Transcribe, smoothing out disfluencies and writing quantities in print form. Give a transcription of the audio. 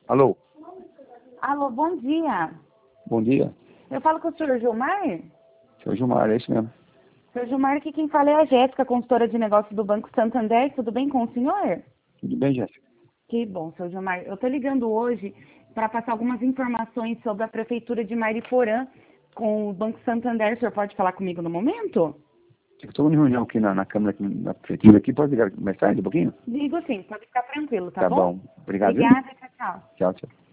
Alô? Alô, bom dia. Bom dia. Eu falo com o senhor Gilmar? Seu Gilmar, é isso mesmo. Senhor Gilmar, aqui quem fala é a Jéssica, consultora de negócios do Banco Santander. Tudo bem com o senhor? Tudo bem, Jéssica? Que bom, senhor Gilmar. Eu estou ligando hoje para passar algumas informações sobre a Prefeitura de Mariporã com o Banco Santander. O senhor pode falar comigo no momento? Estou em reunião aqui na Câmara, aqui, na Prefeitura aqui. Pode ligar mais tarde um pouquinho? Digo sim, pode ficar tranquilo, tá Tá bom? bom. Obrigado. Obrigada, tchau, tchau. Tchau, tchau.